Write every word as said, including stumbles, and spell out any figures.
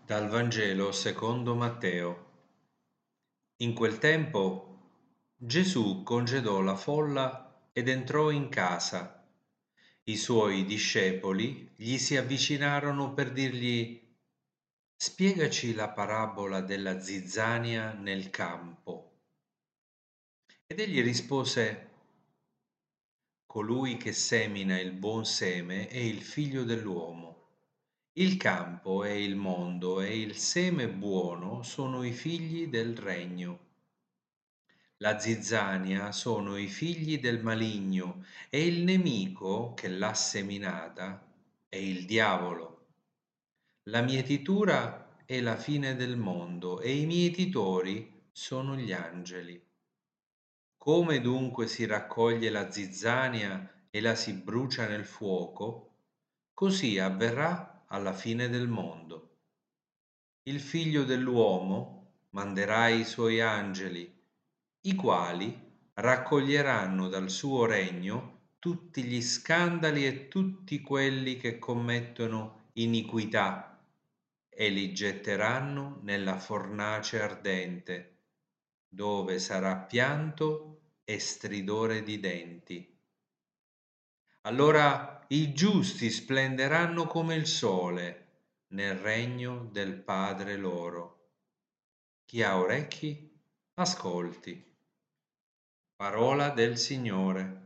Dal Vangelo secondo Matteo. In quel tempo Gesù congedò la folla ed entrò in casa. I suoi discepoli gli si avvicinarono per dirgli: Spiegaci la parabola della zizzania nel campo. Ed egli rispose: Colui che semina il buon seme è il figlio dell'uomo. Il campo è il mondo e il seme buono sono i figli del regno. La zizzania sono i figli del maligno e il nemico che l'ha seminata è il diavolo. La mietitura è la fine del mondo e i mietitori sono gli angeli. Come dunque si raccoglie la zizzania e la si brucia nel fuoco, così avverrà alla fine del mondo. Il figlio dell'uomo manderà i suoi angeli, i quali raccoglieranno dal suo regno tutti gli scandali e tutti quelli che commettono iniquità e li getteranno nella fornace ardente, dove sarà pianto e stridore di denti. Allora i giusti splenderanno come il sole nel regno del Padre loro. Chi ha orecchi, ascolti. Parola del Signore.